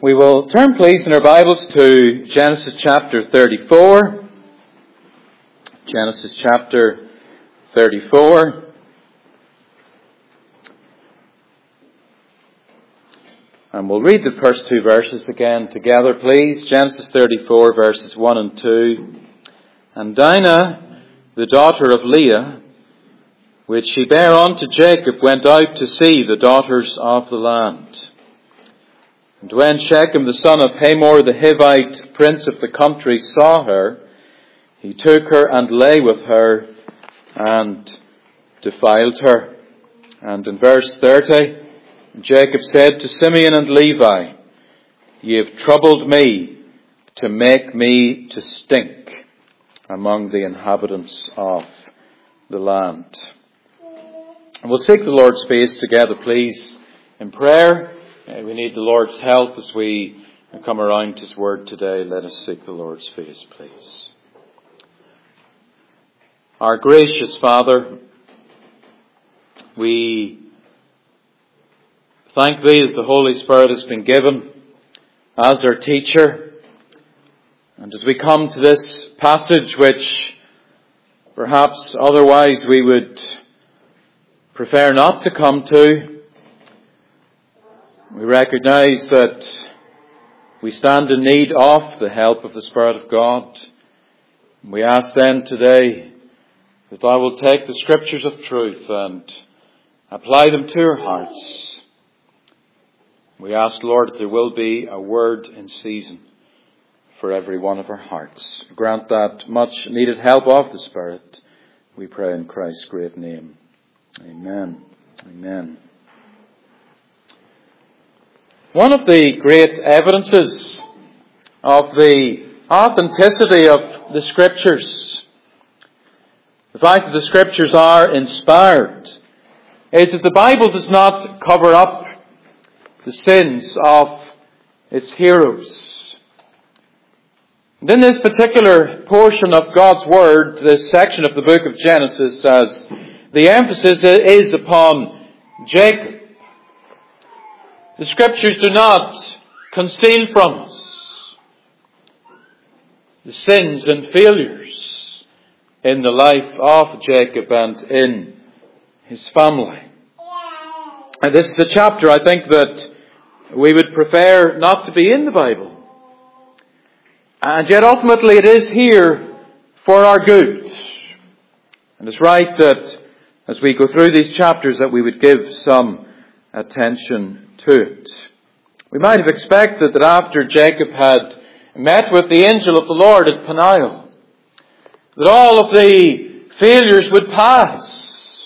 We will turn, please, in our Bibles to Genesis chapter 34. Genesis chapter 34. And we'll read the first two verses again together, please. Genesis 34, verses 1 and 2. And Dinah, the daughter of Leah, which she bare unto Jacob, went out to see the daughters of the land. And when Shechem the son of Hamor the Hivite, prince of the country, saw her, he took her and lay with her and defiled her. And in verse 30, Jacob said to Simeon and Levi, Ye have troubled me to make me to stink among the inhabitants of the land. And we'll seek the Lord's face together, please, in prayer. We need the Lord's help as we come around His Word today. Let us seek the Lord's face, please. Our gracious Father, we thank Thee that the Holy Spirit has been given as our teacher. And as we come to this passage, which perhaps otherwise we would prefer not to come to, we recognize that we stand in need of the help of the Spirit of God. We ask then today that Thou wilt take the Scriptures of truth and apply them to our hearts. We ask, Lord, that there will be a word in season for every one of our hearts. Grant that much needed help of the Spirit, we pray in Christ's great name. Amen. Amen. One of the great evidences of the authenticity of the Scriptures, the fact that the Scriptures are inspired, is that the Bible does not cover up the sins of its heroes. And in this particular portion of God's Word, this section of the book of Genesis, as the emphasis is upon Jacob. The Scriptures do not conceal from us the sins and failures in the life of Jacob and in his family. And this is the chapter, I think, that we would prefer not to be in the Bible. And yet ultimately it is here for our good. And it's right that as we go through these chapters that we would give some attention to it. We might have expected that after Jacob had met with the angel of the Lord at Peniel, that all of the failures would pass.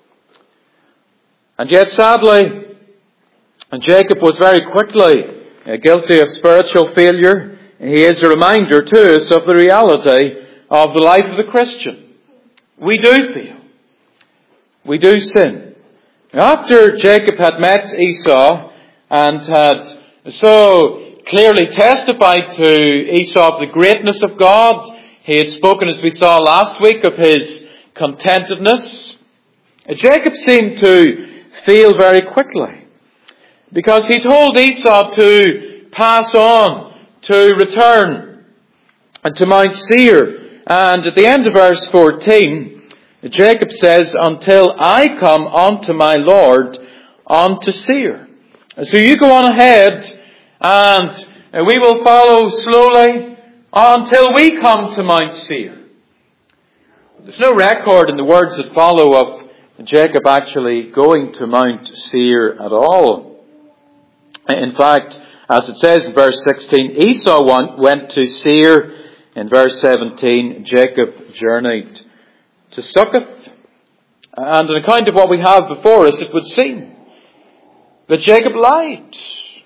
And yet sadly, Jacob was very quickly guilty of spiritual failure. He is a reminder to us of the reality of the life of the Christian. We do fail. We do sin. After Jacob had met Esau and had so clearly testified to Esau of the greatness of God, he had spoken, as we saw last week, of his contentedness. Jacob seemed to fail very quickly because he told Esau to pass on, to return and to Mount Seir. And at the end of verse 14, Jacob says, until I come unto my Lord unto Seir. So you go on ahead and we will follow slowly until we come to Mount Seir. There's no record in the words that follow of Jacob actually going to Mount Seir at all. In fact, as it says in verse 16, Esau went to Seir. In verse 17, Jacob journeyed to Succoth. And an account of what we have before us, it would seem that Jacob lied.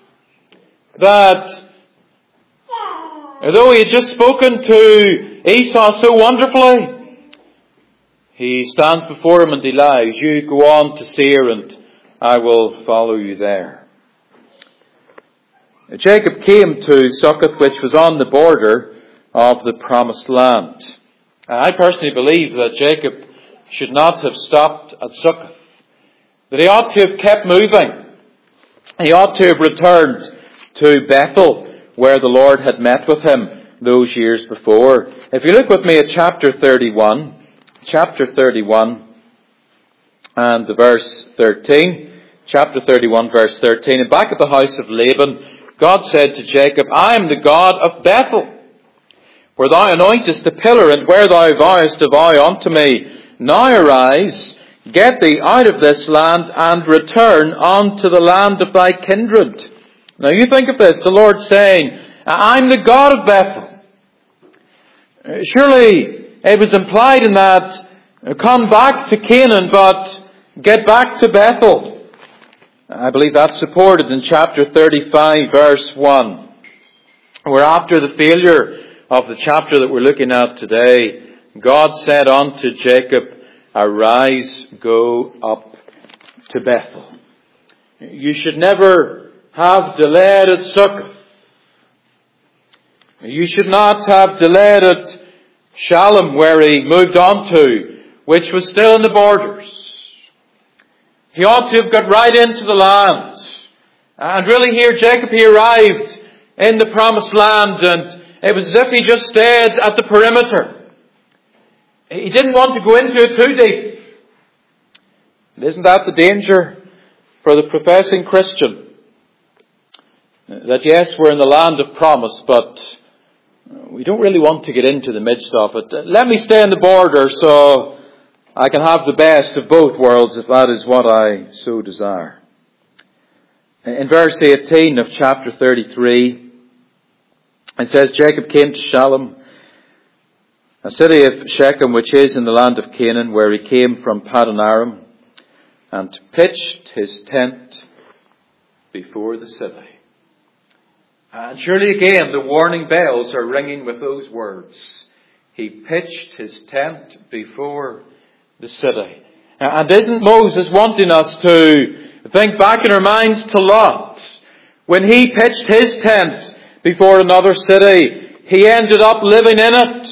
That although he had just spoken to Esau so wonderfully, he stands before him and he lies. You go on to Seir and I will follow you there. Jacob came to Succoth, which was on the border of the promised land. I personally believe that Jacob should not have stopped at Succoth. That he ought to have kept moving. He ought to have returned to Bethel, where the Lord had met with him those years before. If you look with me at chapter 31 and the verse 13, chapter 31 verse 13, and back at the house of Laban, God said to Jacob, I am the God of Bethel, where thou anointest the pillar, and where thou vowest a vow unto me. Now arise, get thee out of this land, and return unto the land of thy kindred. Now you think of this, the Lord saying, I'm the God of Bethel. Surely it was implied in that, come back to Canaan, but get back to Bethel. I believe that's supported in chapter 35 verse 1, where after the failure of the chapter that we're looking at today, God said unto Jacob, arise, go up to Bethel. You should never have delayed at Succoth. You should not have delayed at Shalom, where he moved on to, which was still in the borders. He ought to have got right into the land. And really here, Jacob, he arrived in the promised land, and it was as if he just stayed at the perimeter. He didn't want to go into it too deep. And isn't that the danger for the professing Christian? That yes, we're in the land of promise, but we don't really want to get into the midst of it. Let me stay in the border so I can have the best of both worlds, if that is what I so desire. In verse 18 of chapter 33, it says, Jacob came to Shalom, a city of Shechem, which is in the land of Canaan, where he came from Paddan Aram, and pitched his tent before the city. And surely again, the warning bells are ringing with those words. He pitched his tent before the city. And isn't Moses wanting us to think back in our minds to Lot? When he pitched his tent before another city, he ended up living in it.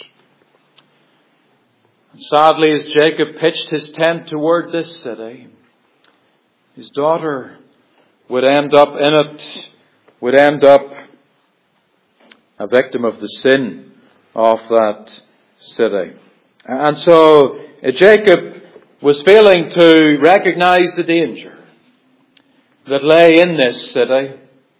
And sadly, as Jacob pitched his tent toward this city, his daughter would end up in it, would end up a victim of the sin of that city. And so Jacob was failing to recognize the danger that lay in this city.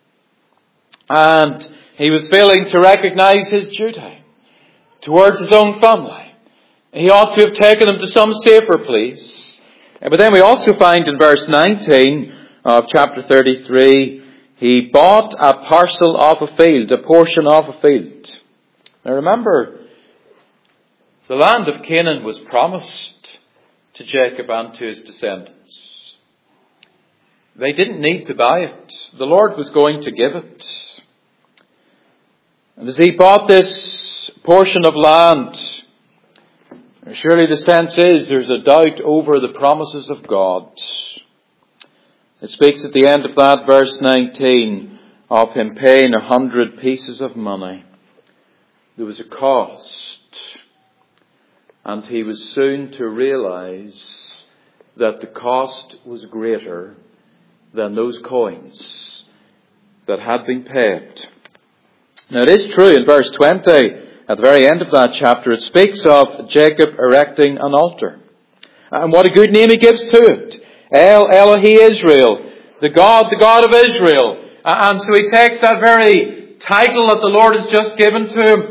And he was failing to recognize his duty towards his own family. He ought to have taken them to some safer place. But then we also find in verse 19 of chapter 33, he bought a parcel of a field, a portion of a field. Now remember, the land of Canaan was promised to Jacob and to his descendants. They didn't need to buy it. The Lord was going to give it. And as he bought this portion of land, surely the sense is there's a doubt over the promises of God. It speaks at the end of that verse 19 of him paying 100 pieces of money. There was a cost. And he was soon to realize that the cost was greater than those coins that had been paid. Now it is true in verse 20, at the very end of that chapter, it speaks of Jacob erecting an altar. And what a good name he gives to it. El Elohi Israel, the God of Israel. And so he takes that very title that the Lord has just given to him.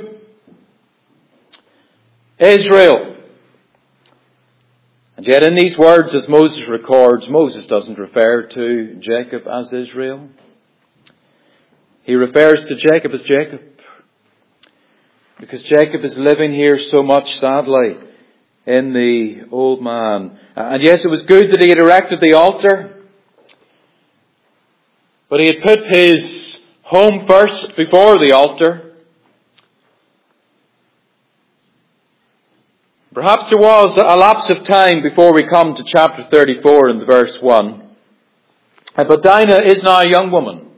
Israel. And yet in these words, as Moses records, Moses doesn't refer to Jacob as Israel. He refers to Jacob as Jacob. Because Jacob is living here so much, sadly, in the old man. And yes, it was good that he had erected the altar. But he had put his home first before the altar. Perhaps there was a lapse of time before we come to chapter 34 and verse 1. But Dinah is now a young woman.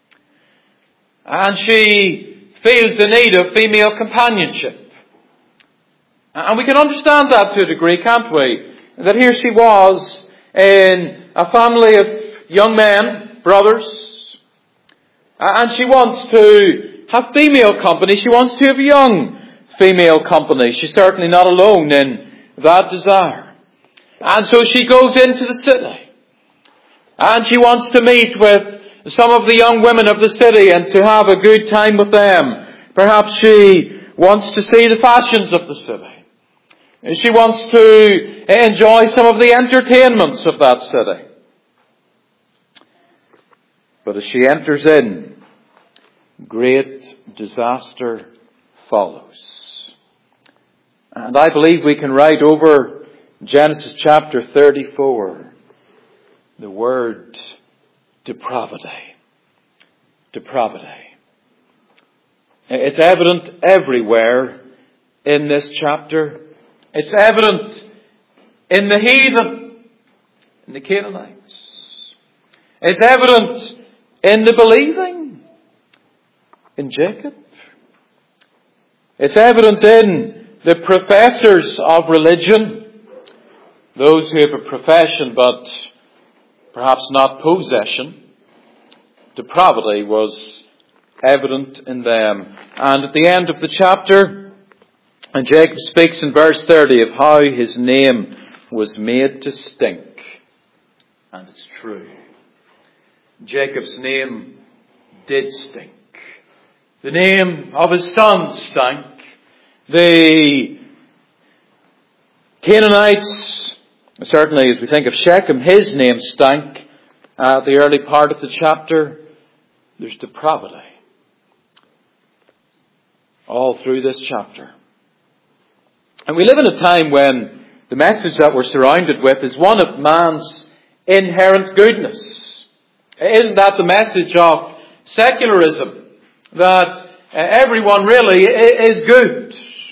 And she feels the need of female companionship. And we can understand that to a degree, can't we? That here she was in a family of young men, brothers. And she wants to have female company. She wants to have young female company. She's certainly not alone in that desire. And so she goes into the city. And she wants to meet with some of the young women of the city and to have a good time with them. Perhaps she wants to see the fashions of the city. She wants to enjoy some of the entertainments of that city. But as she enters in, great disaster follows. And I believe we can write over Genesis chapter 34 the word depravity. Depravity. It's evident everywhere in this chapter. It's evident in the heathen, in the Canaanites. It's evident in the believing, in Jacob. It's evident in the professors of religion, those who have a profession but perhaps not possession. Depravity was evident in them. And at the end of the chapter, and Jacob speaks in verse 30 of how his name was made to stink. And it's true. Jacob's name did stink. The name of his son stank. The Canaanites, certainly as we think of Shechem, his name stank. At the early part of the chapter, there's depravity all through this chapter. And we live in a time when the message that we're surrounded with is one of man's inherent goodness. Isn't that the message of secularism? That everyone really is good.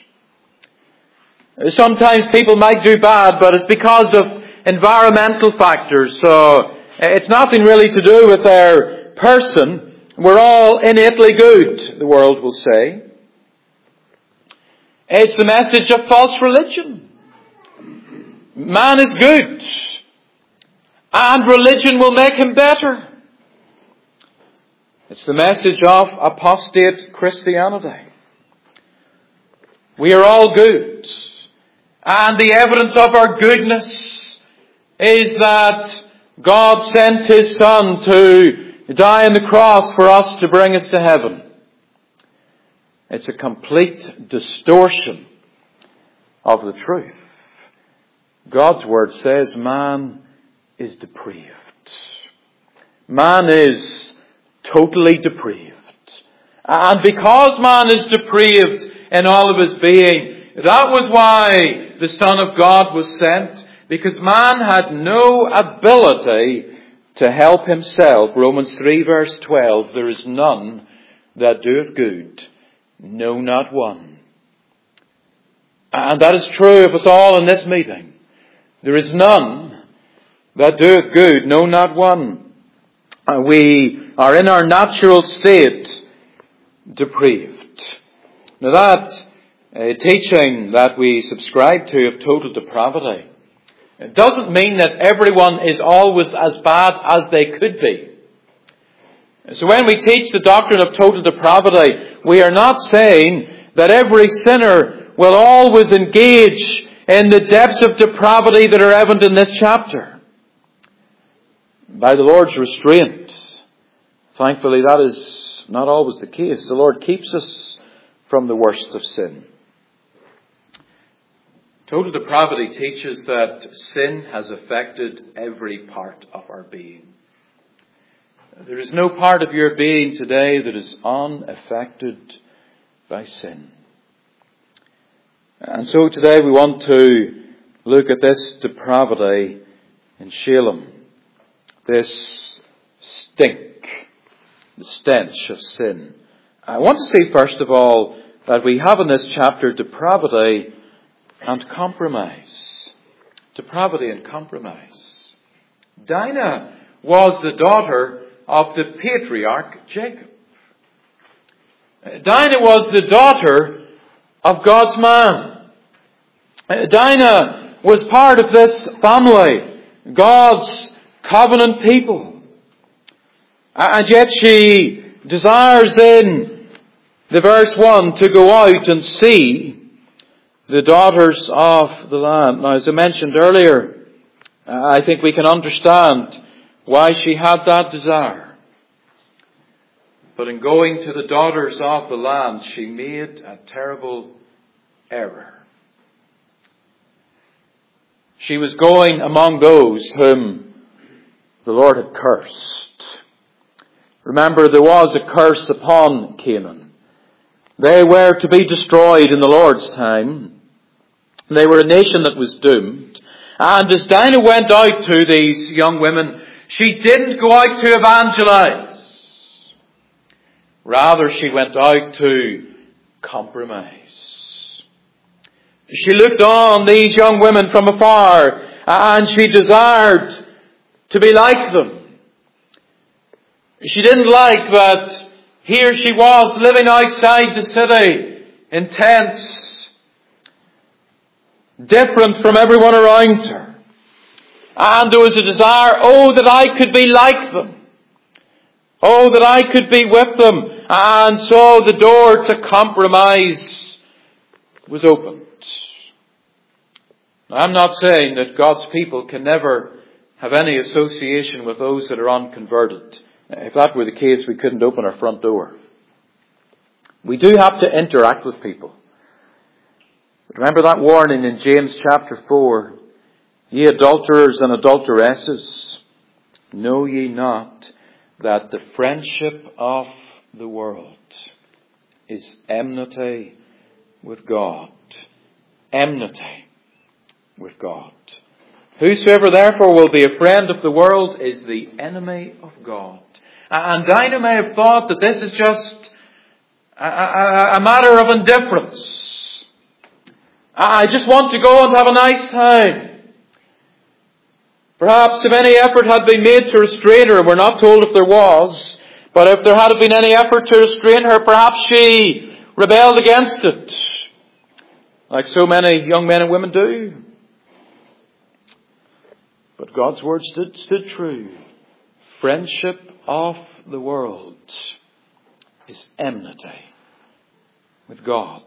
Sometimes people might do bad, but it's because of environmental factors. So it's nothing really to do with their person. We're all innately good, the world will say. It's the message of false religion. Man is good, and religion will make him better. It's the message of apostate Christianity. We are all good, and the evidence of our goodness is that God sent His Son to die on the cross for us to bring us to heaven. It's a complete distortion of the truth. God's Word says man is depraved. Man is totally depraved. And because man is depraved in all of his being, that was why the Son of God was sent, because man had no ability to help himself. Romans 3 verse 12, there is none that doeth good, no, not one. And that is true of us all in this meeting. There is none that doeth good, no, not one. We are in our natural state depraved. Now that teaching that we subscribe to of total depravity, it doesn't mean that everyone is always as bad as they could be. So when we teach the doctrine of total depravity, we are not saying that every sinner will always engage in the depths of depravity that are evident in this chapter. By the Lord's restraint, thankfully that is not always the case. The Lord keeps us from the worst of sin. Total depravity teaches that sin has affected every part of our being. There is no part of your being today that is unaffected by sin. And so today we want to look at this depravity in Shalem. This stink, the stench of sin. I want to say first of all that we have in this chapter depravity and compromise. Depravity and compromise. Dinah was the daughter of the patriarch Jacob. Dinah was the daughter of God's man. Dinah was part of this family, God's covenant people. And yet she desires in the verse 1 to go out and see the daughters of the land. Now, as I mentioned earlier, I think we can understand why she had that desire. But in going to the daughters of the land, she made a terrible error. She was going among those whom the Lord had cursed. Remember, there was a curse upon Canaan. They were to be destroyed in the Lord's time. They were a nation that was doomed. And as Dinah went out to these young women, she didn't go out to evangelize. Rather, she went out to compromise. She looked on these young women from afar, and she desired to be like them. She didn't like that here she was living outside the city in tents, different from everyone around her. And there was a desire, that I could be like them. That I could be with them. And so the door to compromise was opened. Now, I'm not saying that God's people can never have any association with those that are unconverted. If that were the case, we couldn't open our front door. We do have to interact with people. Remember that warning in James chapter 4. Ye adulterers and adulteresses, know ye not that the friendship of the world is enmity with God. Enmity with God. Whosoever therefore will be a friend of the world is the enemy of God. And Dinah may have thought that this is just a matter of indifference. I just want to go and have a nice time. Perhaps if any effort had been made to restrain her, we're not told if there was, but if there had been any effort to restrain her, perhaps she rebelled against it, like so many young men and women do. But God's word stood true. Friendship of the world is enmity with God.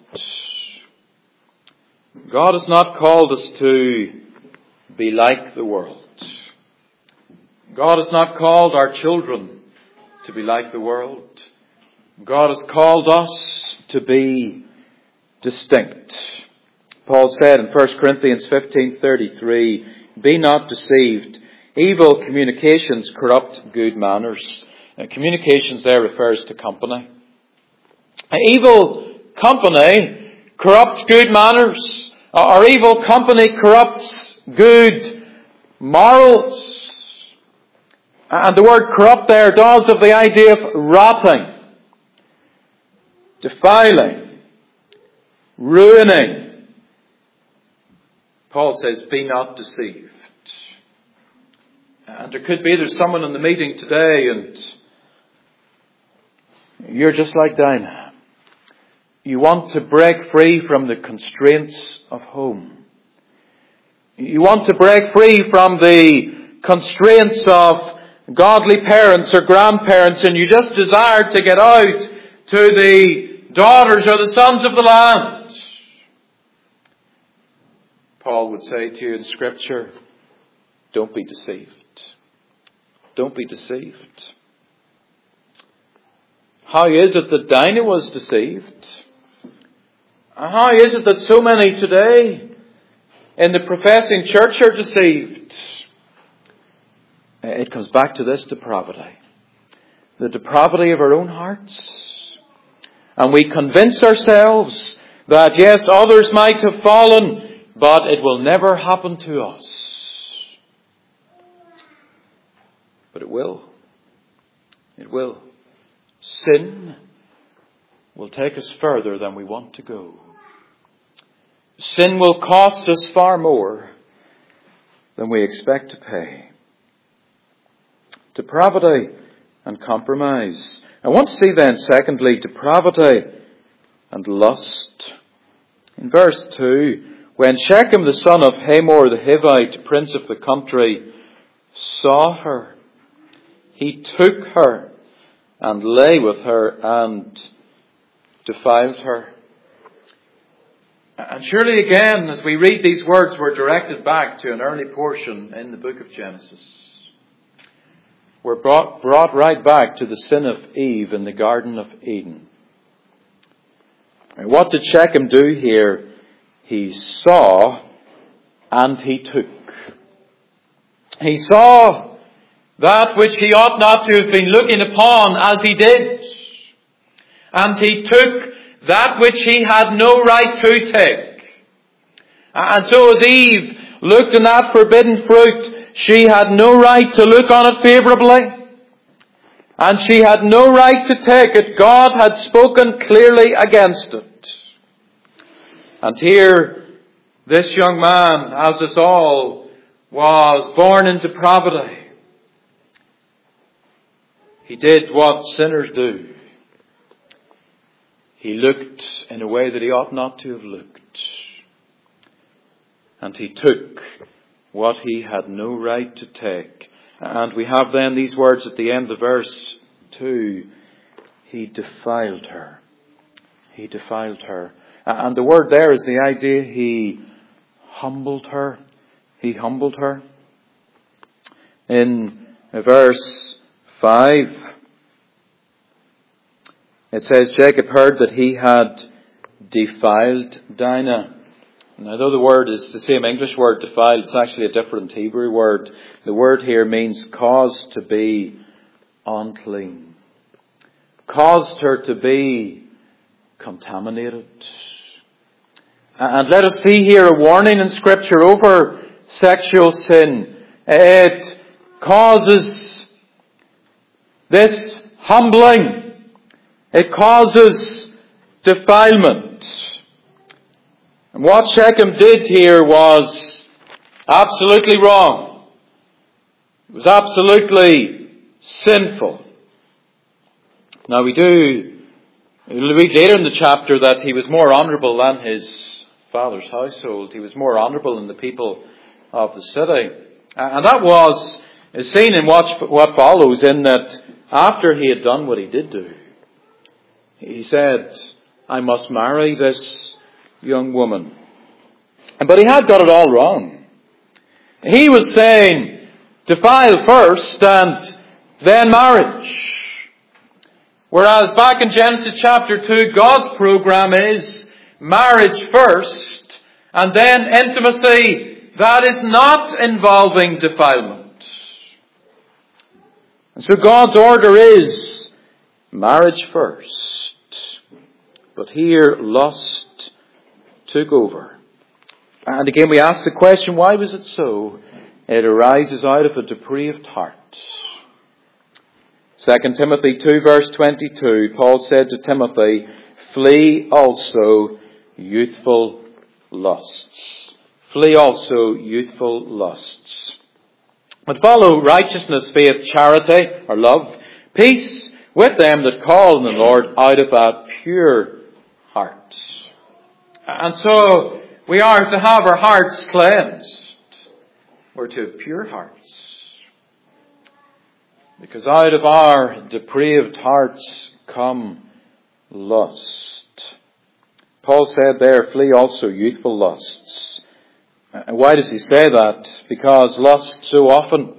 God has not called us to be like the world. God has not called our children to be like the world. God has called us to be distinct. Paul said in 1 Corinthians 15:33, be not deceived. Evil communications corrupt good manners. Communications there refers to company. Evil company corrupts good manners. Or evil company corrupts good morals. And the word corrupt there does have the idea of rotting, defiling, ruining. Paul says, be not deceived. And there's someone in the meeting today and you're just like Dinah. You want to break free from the constraints of home. You want to break free from the constraints of godly parents or grandparents, and you just desire to get out to the daughters or the sons of the land. Paul would say to you in Scripture, don't be deceived. Don't be deceived. How is it that Dinah was deceived? How is it that so many today in the professing church are deceived? It comes back to this depravity. The depravity of our own hearts. And we convince ourselves that yes, others might have fallen, but it will never happen to us. But it will. It will. Sin will take us further than we want to go. Sin will cost us far more than we expect to pay. Depravity and compromise. I want to see then, secondly, depravity and lust. In verse 2, when Shechem the son of Hamor the Hivite, prince of the country, saw her, he took her and lay with her and defiled her. And surely again, as we read these words, we're directed back to an early portion in the book of Genesis. We're brought right back to the sin of Eve in the Garden of Eden. And what did Shechem do here? He saw and he took. He saw that which he ought not to have been looking upon as he did. And he took that which he had no right to take. And so as Eve looked on that forbidden fruit, she had no right to look on it favourably. And she had no right to take it. God had spoken clearly against it. And here, this young man, as us all, was born into depravity. He did what sinners do. He looked in a way that he ought not to have looked. And he took what he had no right to take. And we have then these words at the end of verse 2. He defiled her. He defiled her. And the word there is the idea he humbled her. He humbled her. In verse 5, it says, Jacob heard that he had defiled Dinah. Now, though the word is the same English word, defiled, it's actually a different Hebrew word. The word here means caused to be unclean. Caused her to be contaminated. And let us see here a warning in Scripture over sexual sin. It causes this humbling. It causes defilement. And what Shechem did here was absolutely wrong. It was absolutely sinful. Now we'll read later in the chapter that he was more honourable than his father's household. He was more honourable than the people of the city. And that was seen in what follows, in that after he had done what he did do, he said, I must marry this young woman. But he had got it all wrong. He was saying, defile first and then marriage. Whereas back in Genesis chapter 2, God's program is marriage first and then intimacy that is not involving defilement. And so God's order is marriage first. But here lust took over. And again we ask the question, why was it so? It arises out of a depraved heart. 2 Timothy 2 verse 22, Paul said to Timothy, flee also youthful lusts. Flee also youthful lusts. But follow righteousness, faith, charity, or love, peace with them that call on the Lord out of a pure heart. And so we are to have our hearts cleansed. We're to have pure hearts. Because out of our depraved hearts come lust. Paul said there, flee also youthful lusts. And why does he say that? Because lust so often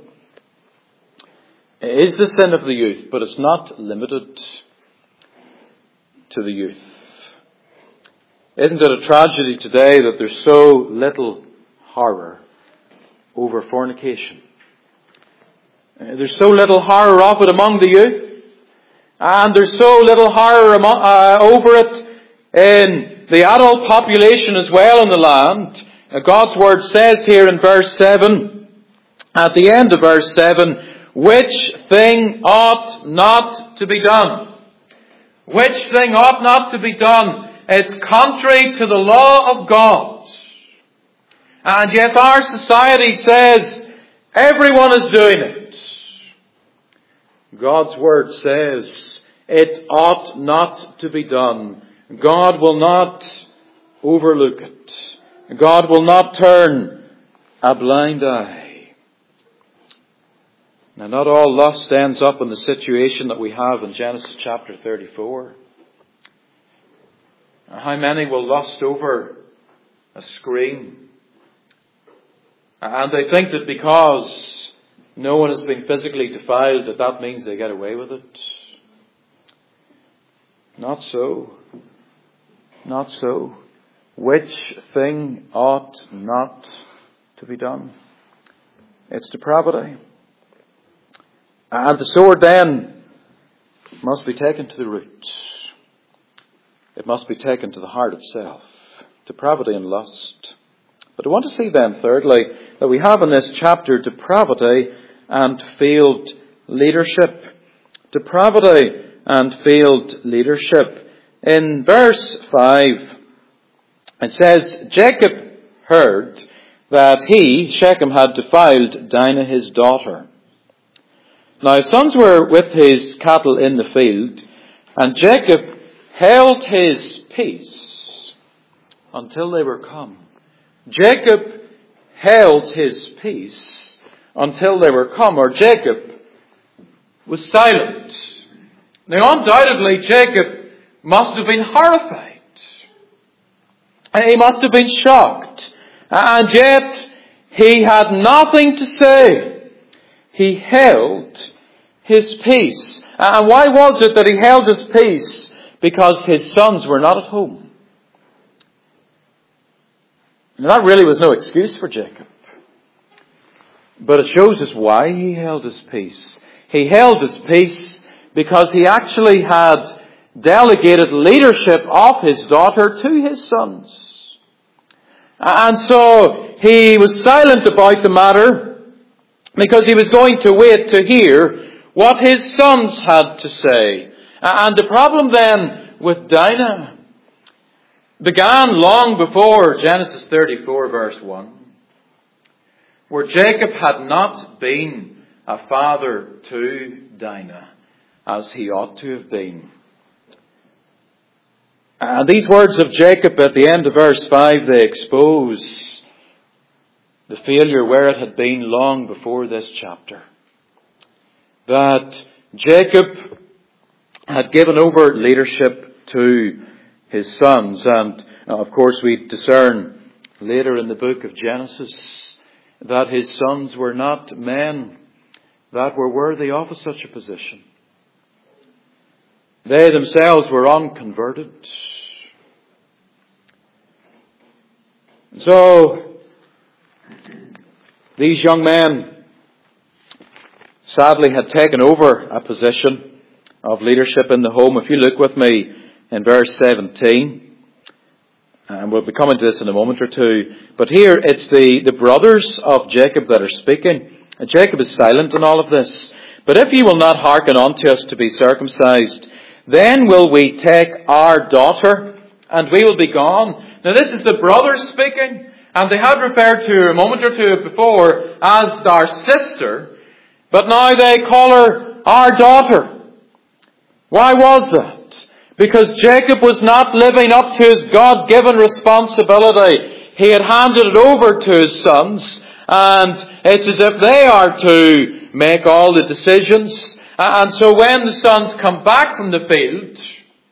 is the sin of the youth, but it's not limited to the youth. Isn't it a tragedy today that there's so little horror over fornication? There's so little horror of it among the youth. And there's so little horror over it in the adult population as well in the land. God's word says here in verse 7, at the end of verse 7, which thing ought not to be done? Which thing ought not to be done? It's contrary to the law of God. And yes, our society says everyone is doing it. God's word says it ought not to be done. God will not overlook it. God will not turn a blind eye. Now, not all lust ends up in the situation that we have in Genesis chapter 34. How many will lust over a screen? And they think that because no one has been physically defiled, that means they get away with it. Not so. Not so. Which thing ought not to be done? It's depravity. And the sword then must be taken to the root. It must be taken to the heart itself. Depravity and lust. But I want to see then, thirdly, that we have in this chapter depravity and failed leadership. Depravity and failed leadership. In verse 5, it says, Jacob heard that he, Shechem, had defiled Dinah his daughter. Now his sons were with his cattle in the field, and Jacob held his peace until they were come. Jacob held his peace until they were come, or Jacob was silent. Now undoubtedly Jacob must have been horrified. He must have been shocked. And yet he had nothing to say. He held his peace. And why was it that he held his peace? Because his sons were not at home. Now, that really was no excuse for Jacob. But it shows us why he held his peace. He held his peace because he actually had delegated leadership of his daughter to his sons. And so he was silent about the matter because he was going to wait to hear what his sons had to say. And the problem then with Dinah began long before Genesis 34 verse 1, where Jacob had not been a father to Dinah as he ought to have been. And these words of Jacob at the end of verse 5, they expose the failure where it had been long before this chapter. That Jacob had given over leadership to his sons. And of course we discern later in the book of Genesis that his sons were not men that were worthy of such a position. They themselves were unconverted. So, these young men sadly had taken over a position of leadership in the home. If you look with me in verse 17, and we'll be coming to this in a moment or two, but here it's the brothers of Jacob that are speaking. And Jacob is silent in all of this. But if ye will not hearken unto us to be circumcised, then will we take our daughter, and we will be gone. Now this is the brothers speaking, and they had referred to her a moment or two before as our sister, but now they call her our daughter. Why was that? Because Jacob was not living up to his God-given responsibility. He had handed it over to his sons, and it's as if they are to make all the decisions. And so when the sons come back from the field,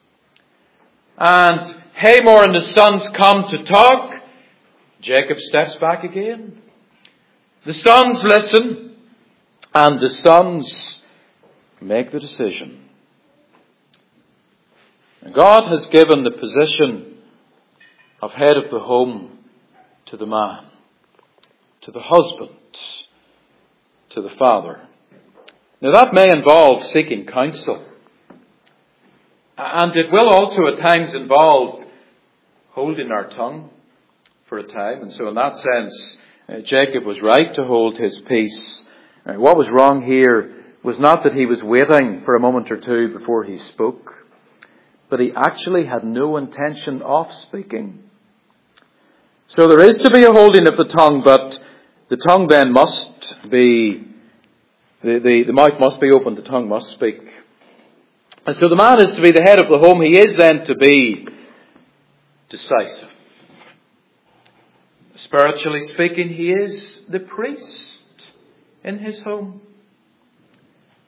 and Hamor and the sons come to talk, Jacob steps back again. The sons listen, and the sons make the decision. And God has given the position of head of the home to the man, to the husband, to the father. Now that may involve seeking counsel. And it will also at times involve holding our tongue for a time. And so in that sense, Jacob was right to hold his peace. What was wrong here was not that he was waiting for a moment or two before he spoke, but he actually had no intention of speaking. So there is to be a holding of the tongue, but the tongue then must be, the mouth must be open, the tongue must speak. And so the man is to be the head of the home. He is then to be decisive. Spiritually speaking, he is the priest in his home.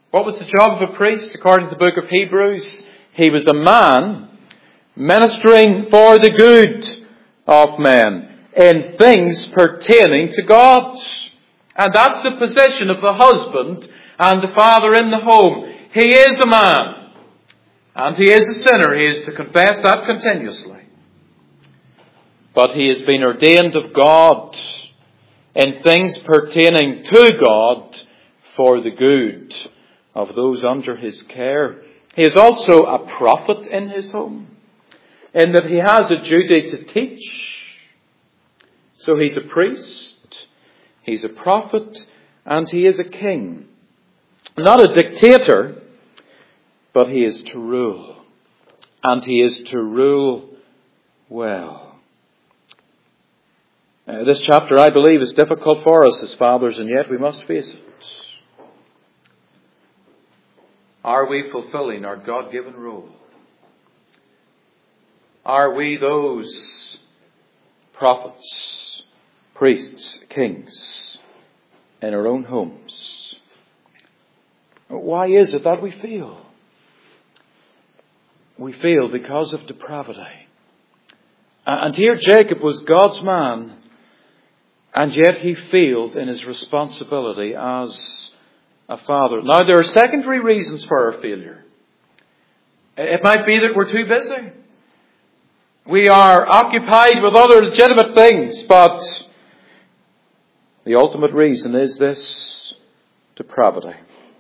What was the job of a priest according to the book of Hebrews? He was a man ministering for the good of men in things pertaining to God. And that's the position of the husband and the father in the home. He is a man and he is a sinner. He is to confess that continuously. But he has been ordained of God in things pertaining to God for the good of those under his care. He is also a prophet in his home, in that he has a duty to teach. So he's a priest, he's a prophet, and he is a king. Not a dictator, but he is to rule. And he is to rule well. This chapter, I believe, is difficult for us as fathers, and yet we must face it. Are we fulfilling our God-given role? Are we those prophets, priests, kings in our own homes? Why is it that we fail? We fail because of depravity. And here Jacob was God's man, and yet he failed in his responsibility as a father. Now, there are secondary reasons for our failure. It might be that we're too busy. We are occupied with other legitimate things, but the ultimate reason is this: depravity.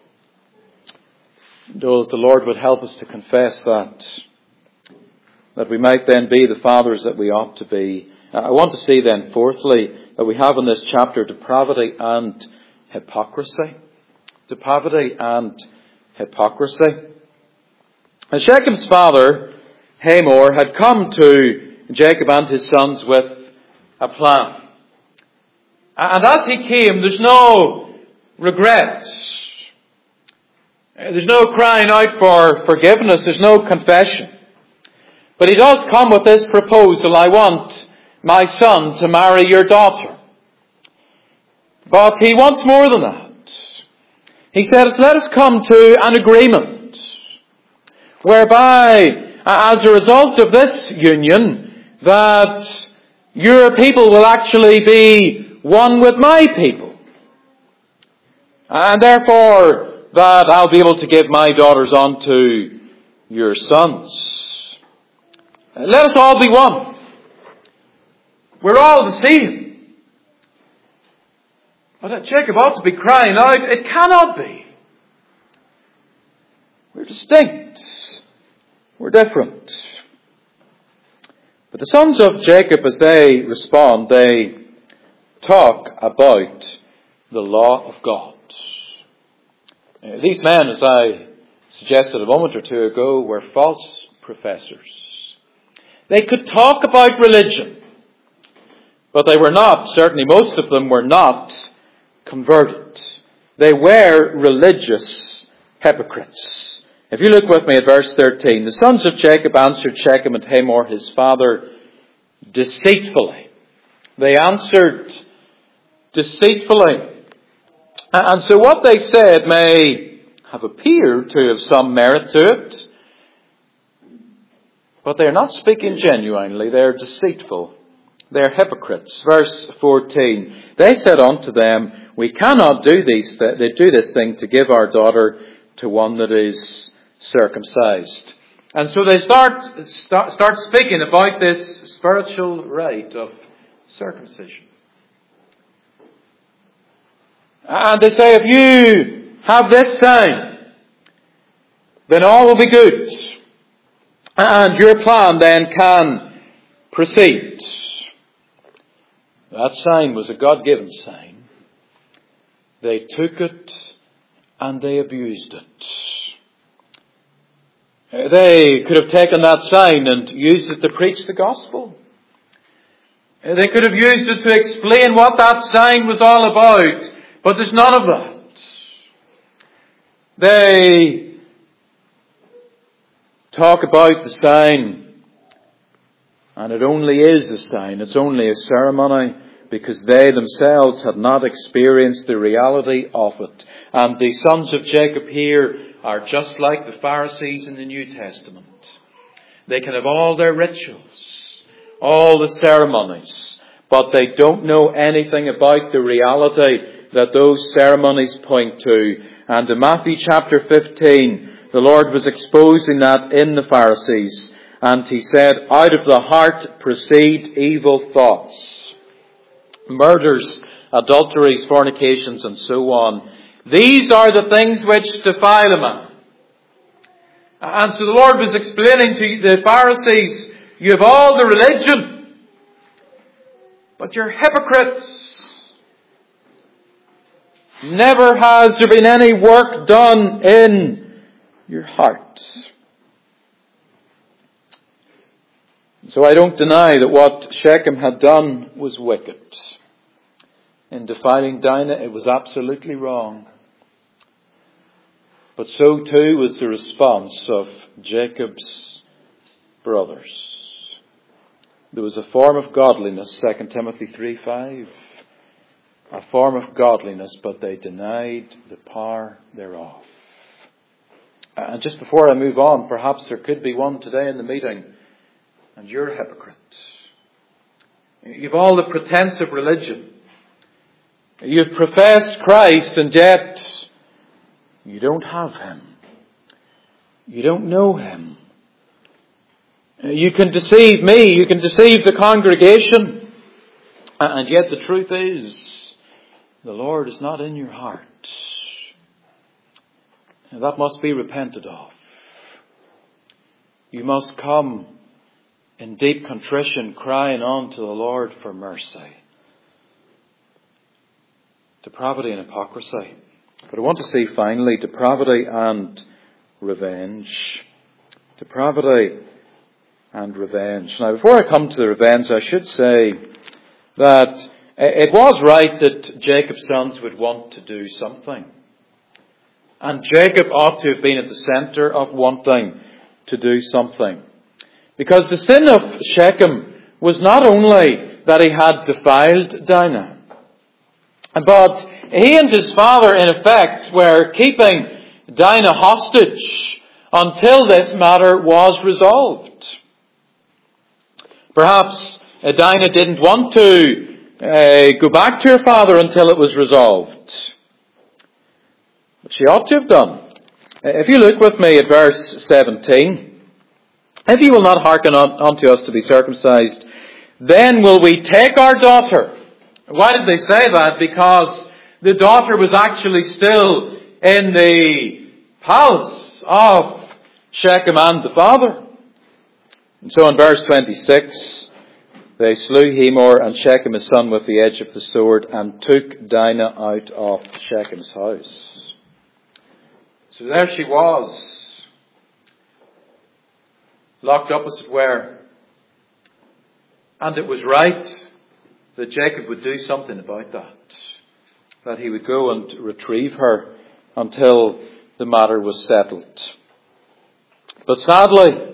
Though the Lord would help us to confess that we might then be the fathers that we ought to be. I want to see then, fourthly, that we have in this chapter depravity and hypocrisy. Depravity and hypocrisy. As Shechem's father, Hamor, had come to Jacob and his sons with a plan. And as he came, there's no regret. There's no crying out for forgiveness. There's no confession. But he does come with this proposal: I want my son to marry your daughter. But he wants more than that. He says, let us come to an agreement whereby, as a result of this union, that your people will actually be one with my people. And therefore, that I'll be able to give my daughters on to your sons. Let us all be one. We're all the same. But Jacob ought to be crying out, it cannot be. We're distinct. We're different. But the sons of Jacob, as they respond, they talk about the law of God. These men, as I suggested a moment or two ago, were false professors. They could talk about religion, but they were not, certainly most of them were not, converted. They were religious hypocrites. If you look with me at verse 13, the sons of Jacob answered Shechem and Hamor his father deceitfully. They answered deceitfully. And so what they said may have appeared to have some merit to it, but they're not speaking genuinely. They're deceitful. They're hypocrites. Verse 14, they said unto them, we cannot do this thing to give our daughter to one that is circumcised. And so they start speaking about this spiritual rite of circumcision. And they say, if you have this sign, then all will be good. And your plan then can proceed. That sign was a God-given sign. They took it and they abused it. They could have taken that sign and used it to preach the gospel. They could have used it to explain what that sign was all about. But there's none of that. They talk about the sign, and it only is a sign. It's only a ceremony. because they themselves had not experienced the reality of it. And the sons of Jacob here are just like the Pharisees in the New Testament. They can have all their rituals, all the ceremonies, but they don't know anything about the reality that those ceremonies point to. And in Matthew chapter 15, the Lord was exposing that in the Pharisees. And He said, out of the heart proceed evil thoughts, murders, adulteries, fornications, and so on. These are the things which defile a man. And so the Lord was explaining to the Pharisees, you have all the religion, but you're hypocrites. Never has there been any work done in your heart. So I don't deny that what Shechem had done was wicked. In defiling Dinah, it was absolutely wrong. But so too was the response of Jacob's brothers. There was a form of godliness, 2 Timothy 3:5. A form of godliness, but they denied the power thereof. And just before I move on, perhaps there could be one today in the meeting, and you're a hypocrite. You've all the pretense of religion. You've professed Christ, and yet you don't have Him. You don't know Him. You can deceive me. You can deceive the congregation. And yet the truth is, the Lord is not in your heart. And that must be repented of. You must come in deep contrition, crying on to the Lord for mercy. Depravity and hypocrisy. But I want to see finally depravity and revenge. Depravity and revenge. Now, before I come to the revenge, I should say that it was right that Jacob's sons would want to do something. And Jacob ought to have been at the centre of wanting to do something. Because the sin of Shechem was not only that he had defiled Dinah, but he and his father, in effect, were keeping Dinah hostage until this matter was resolved. Perhaps Dinah didn't want to go back to her father until it was resolved. But she ought to have done. If you look with me at verse 17, if you will not hearken unto us to be circumcised, then will we take our daughter. Why did they say that? Because the daughter was actually still in the palace of Shechem and the father. And so in verse 26, they slew Hamor and Shechem his son with the edge of the sword and took Dinah out of Shechem's house. So there she was, locked up as it were. And it was right that Jacob would do something about that. That he would go and retrieve her until the matter was settled. But sadly,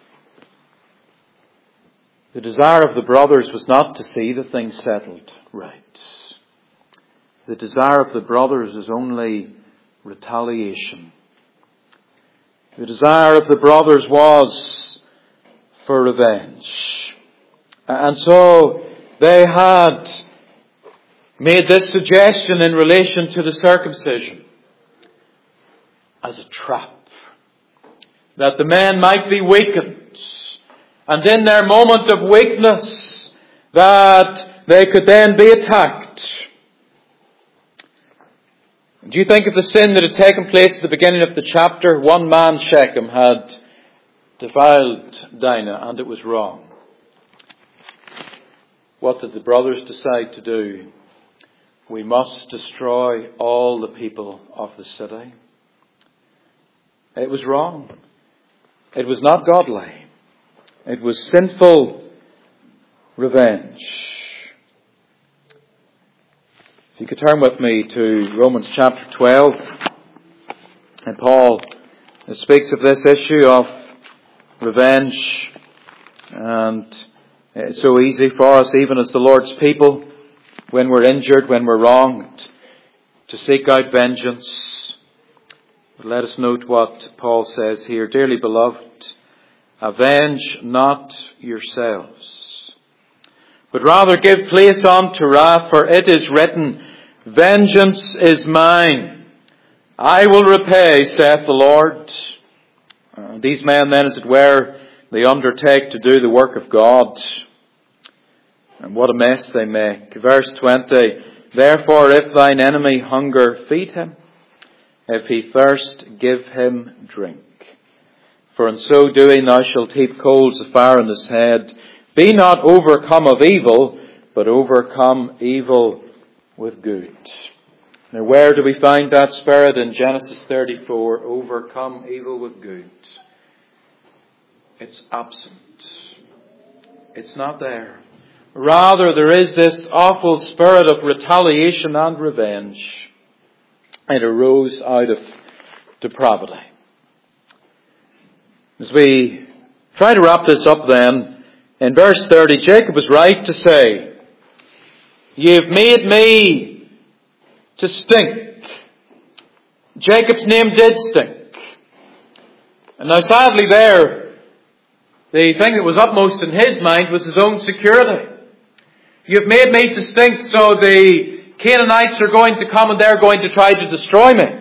the desire of the brothers was not to see the thing settled right. The desire of the brothers is only retaliation. The desire of the brothers was for revenge. And so they had made this suggestion in relation to the circumcision as a trap. That the men might be weakened. And in their moment of weakness, that they could then be attacked. Do you think of the sin that had taken place at the beginning of the chapter? One man, Shechem, had defiled Dinah, and it was wrong. What did the brothers decide to do? We must destroy all the people of the city. It was wrong. It was not godly. It was sinful revenge. If you could turn with me to Romans chapter 12. And Paul speaks of this issue of revenge. And it's so easy for us, even as the Lord's people, when we're injured, when we're wronged, to seek out vengeance. But let us note what Paul says here. Dearly beloved, avenge not yourselves, but rather give place unto wrath, for it is written, vengeance is mine, I will repay, saith the Lord. These men then, as it were, they undertake to do the work of God. And what a mess they make. Verse 20, therefore if thine enemy hunger, feed him. If he thirst, give him drink. For in so doing thou shalt heap coals of fire on his head. Be not overcome of evil, but overcome evil with good. Now where do we find that spirit? In Genesis 34, overcome evil with good. It's absent. It's not there. Rather, there is this awful spirit of retaliation and revenge. It arose out of depravity. As we try to wrap this up then, in verse 30, Jacob was right to say, you've made me to stink. Jacob's name did stink. And now sadly there, the thing that was upmost in his mind was his own security. You've made me to stink, so the Canaanites are going to come and they're going to try to destroy me.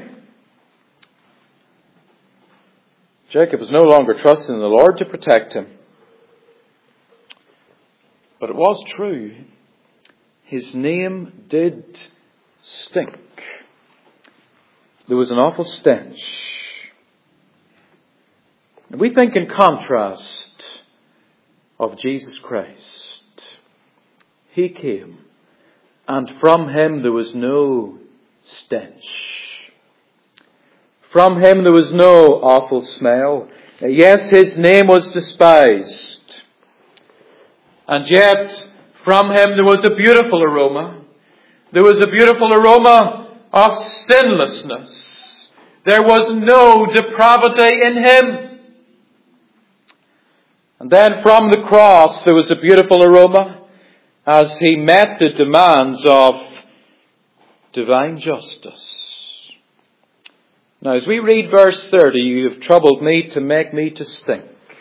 Jacob was no longer trusting in the Lord to protect him. But it was true. His name did stink. There was an awful stench. And we think in contrast of Jesus Christ. He came, and from him there was no stench. From him there was no awful smell. Yes, his name was despised. And yet, from him there was a beautiful aroma. There was a beautiful aroma of sinlessness. There was no depravity in him. And then from the cross there was a beautiful aroma as he met the demands of divine justice. Now, as we read verse 30, you have troubled me to make me to stink.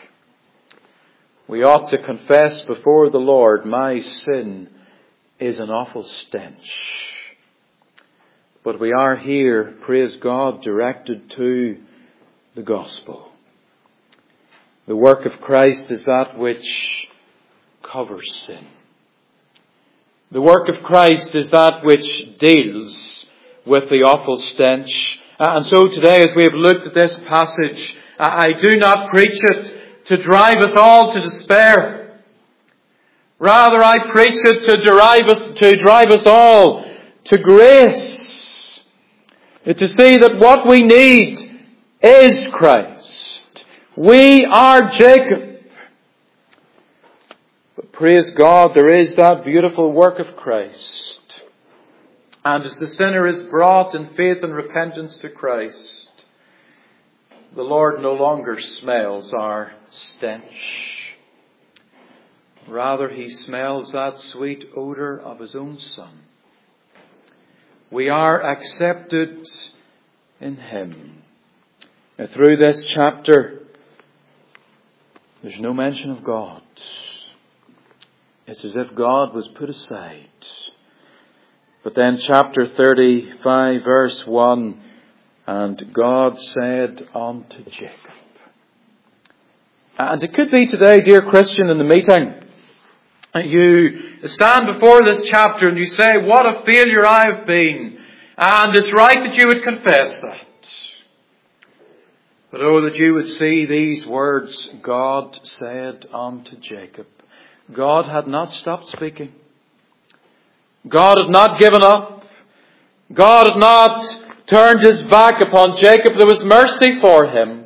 We ought to confess before the Lord, my sin is an awful stench. But we are here, praise God, directed to the gospel. The work of Christ is that which covers sin. The work of Christ is that which deals with the awful stench. And so today, as we have looked at this passage, I do not preach it to drive us all to despair. Rather, I preach it to drive us all to grace. To see that what we need is Christ. We are Jacob. But praise God, there is that beautiful work of Christ. And as the sinner is brought in faith and repentance to Christ, the Lord no longer smells our stench. Rather, He smells that sweet odour of His own Son. We are accepted in Him. Now, through this chapter, there's no mention of God. It's as if God was put aside. But then chapter 35, verse 1, and God said unto Jacob. And it could be today, dear Christian, in the meeting, you stand before this chapter and you say, what a failure I have been. And it's right that you would confess that. But oh, that you would see these words, God said unto Jacob. God had not stopped speaking. God had not given up. God had not turned His back upon Jacob. There was mercy for him.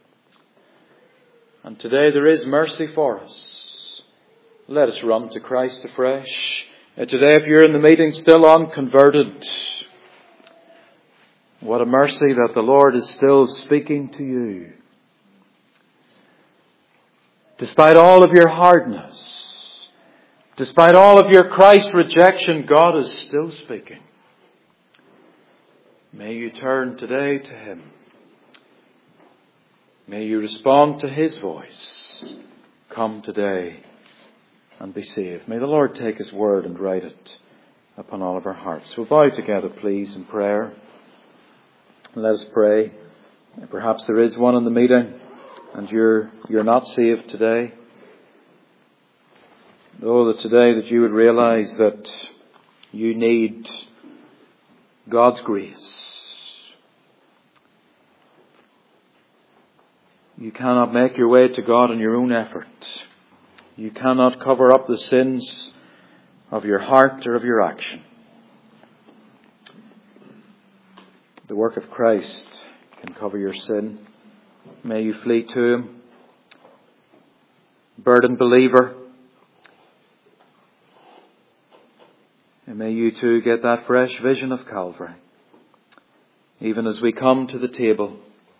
And today there is mercy for us. Let us run to Christ afresh. Today, if you're in the meeting still unconverted, what a mercy that the Lord is still speaking to you. Despite all of your hardness, Despite all of your Christ rejection, God is still speaking. May you turn today to Him. May you respond to His voice. Come today and be saved. May the Lord take His word and write it upon all of our hearts. We'll bow together, please, in prayer. Let us pray. Perhaps there is one in the meeting and you're not saved today. Oh, that today that you would realize that you need God's grace. You cannot make your way to God in your own effort. You cannot cover up the sins of your heart or of your action. The work of Christ can cover your sin. May you flee to Him. Burdened believer. And may you too get that fresh vision of Calvary. Even as we come to the table.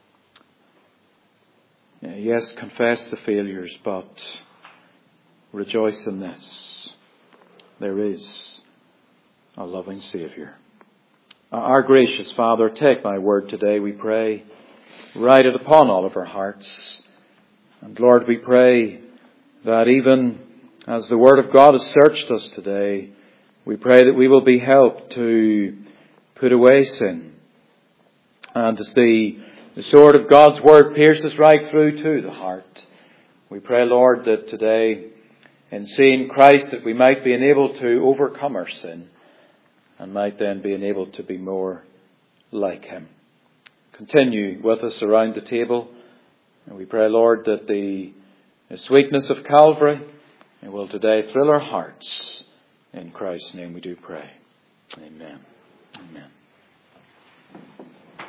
Yes, confess the failures, but rejoice in this. There is a loving Saviour. Our gracious Father, take Thy word today, we pray. Write it upon all of our hearts. And Lord, we pray that even as the Word of God has searched us today, we pray that we will be helped to put away sin. And as the sword of God's Word pierces right through to the heart, we pray, Lord, that today, in seeing Christ, that we might be enabled to overcome our sin and might then be enabled to be more like Him. Continue with us around the table. And we pray, Lord, that the sweetness of Calvary will today thrill our hearts. In Christ's name we do pray. Amen. Amen.